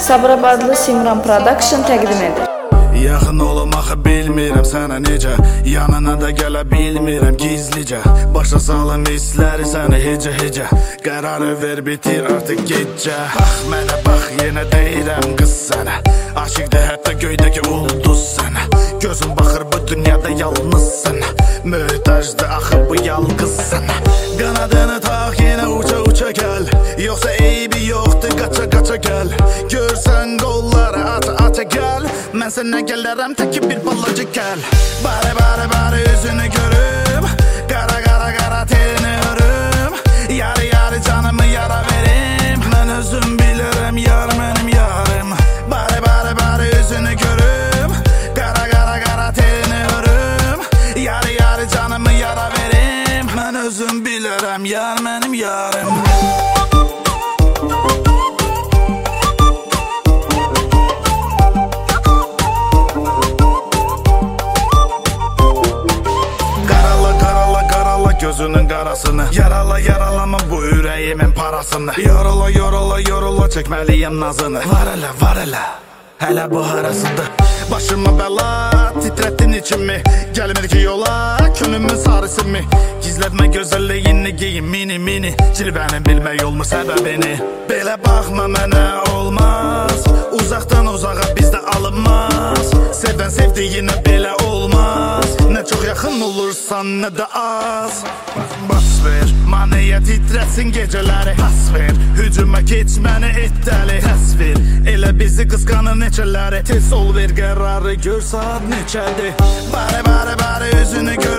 Sabirabadlı Simran Production təqdim edir. Yaxın olmağı bilmirəm sənə necə, yanına da gələ bilmirəm gizlicə. Başa salım hissləri səni hecə qərarı ver bitir artıq gecə. Bax mənə bax yenə deyirəm qız sənə, aşıqdır hətta göydəki ulduz sənə. Gözün baxır bu dünyada yalnız sənə, möhtacdır axı bu yalqız sənə. Qanadını tax yenə uça gəl, yoxsa eybi yoxdur qaça gəl. Görsən qolları ata gəl, mən sənə gələrəm təki bir balaca gəl. Bari üzünü görüm, qara telini örüm. Yarı canımı yara verim, mən özüm bilirəm yar mənim yarım. Bari üzünü görüm, qara telini örüm. Yarı canımı yara verim, mən özüm bilirəm yar mənim yarım. Gözünün qarasını yaralama bu ürəyimin parasını. Yorula çəkməliyəm nazını. Var elə hələ bu harasıdır. Başıma bəla titrətdin içimi, gəlmir ki yola könlümün sarısı mı? Gizlətmə gözəlliyini giyin mini cilvəni bilmək olmur səbəbini. Belə baxma mənə olmaz, uzaqdan uzağa bizdə alınmaz. Sevdən sevdiyinə belə olmaz, nə çox yaxın olursan nə də az. Bas ver, maniyə titrətsin gecələri. Pas ver, hücuma keçməni etdəli. Təsvir, elə bizi qısqanır neçələri. Tez ol ver qərarı, gör saat neçədir. Bari üzünü gör,